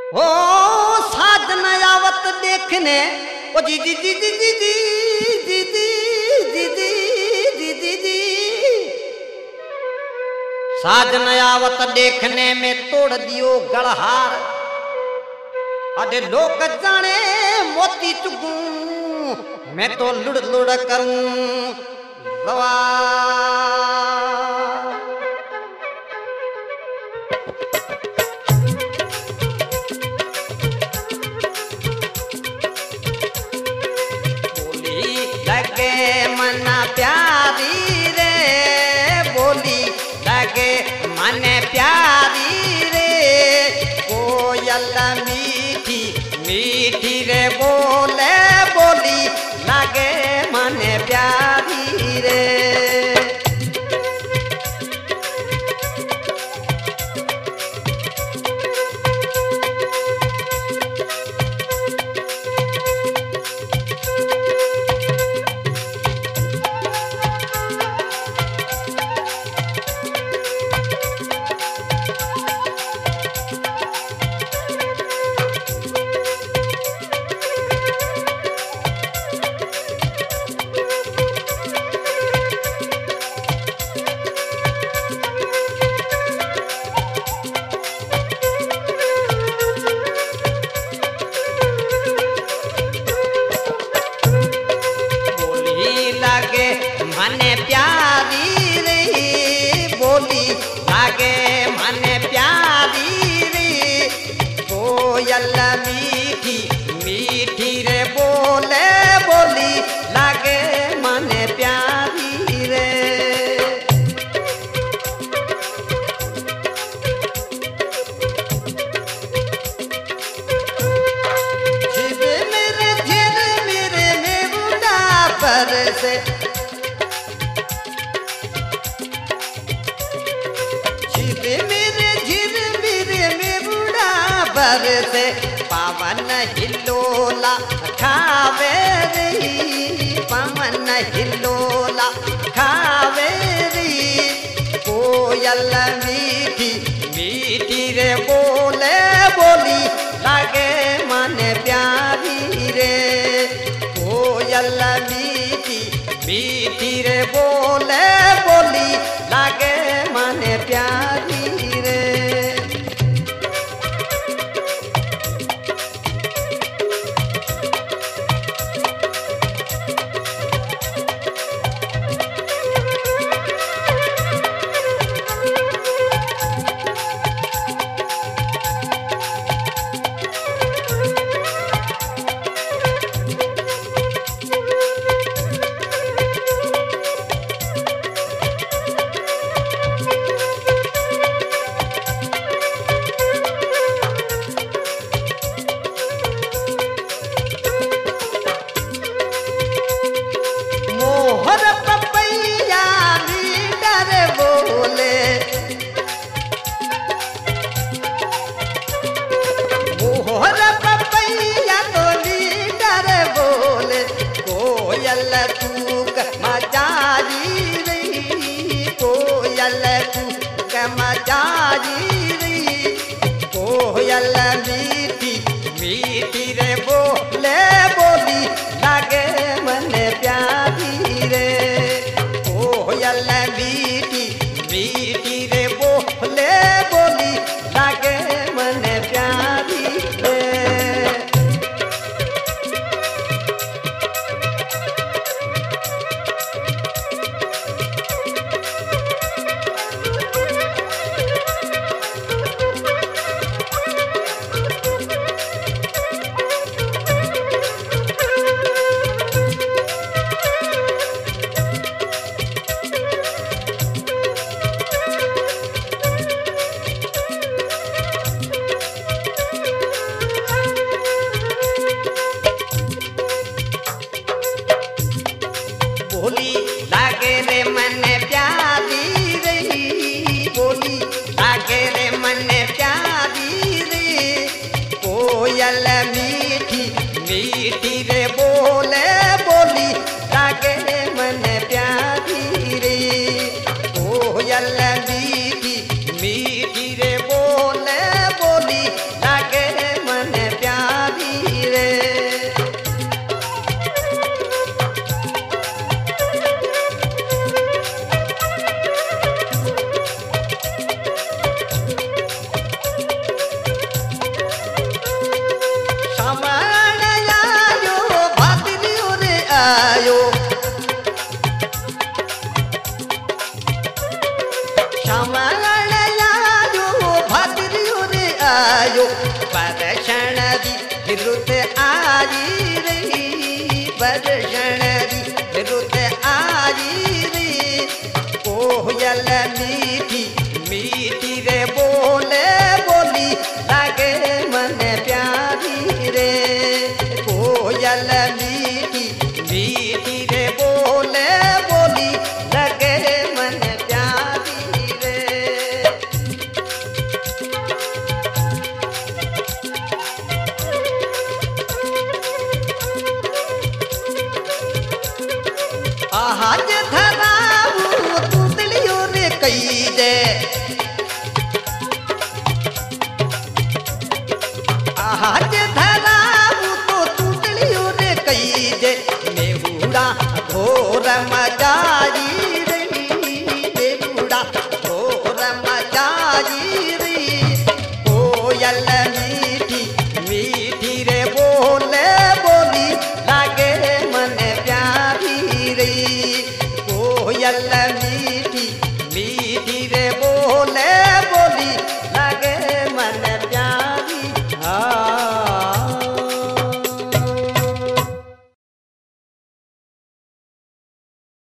ओ साजन आवत देखने ओ जी जी जी जी जी जी जी जी जी जी जी जी साजन आवत देखने में तोड़ दियो गढ़हार अरे लोग जाने मोती चुगू मैं तो लुड़ लुड़ करूं गवा मना प्यारी रे बोली लगे मन प्यारी रे कोयल मीठी मीठी रे बोले बोली लगे मन प्यारी रे मने प्यारी रे बोली लागे मने प्यारी रे कोयल मीठी मीठी रे बोले बोली लागे मने प्यारी रे झिर मेरे में बुढ़ा पर से से पावन हिलोला खावे री पावन हिलोला खावे री कोयल मीठी मीठी रे बोले बोली लागे मन प्यारी रे कोयल मीठी मीठी रे बोले बोली लागे मन प्यारी रे कोयल मीठी मीठी रे बोले बोली लागे मन प्यारी रे कोयल मीठी मीठी रे बोले बोली लागे मन प्यारी रे बोली लागे रे मन प्यारी रे बोली लागे रे मन प्यारी रे कोयल मीठी मीठी रे बोले बोली लागे मन प्यारी रे कोयल मीठी मीठी रे बोले बोली लागे श्यामण आयो भाद्रियो रे आयो बरषण दी रुत आई रे बरषण दी रुत आई रे कोयल मीठी मीठी रे बोले बोली लागे मन प्यारी रे कोयल मीठी मीठी रे बोले बोली लगे मन प्यारी रे। आज धराऊ तुतलियो रे कई दे आज धराऊ तो तुतलियो रे कई दे मेहुड़ा घोर मजाई रे मेहुड़ा घोर मजाई रे कोयल मीठी मीठी रे बोले बोली लागे मन प्यारी रे कोयल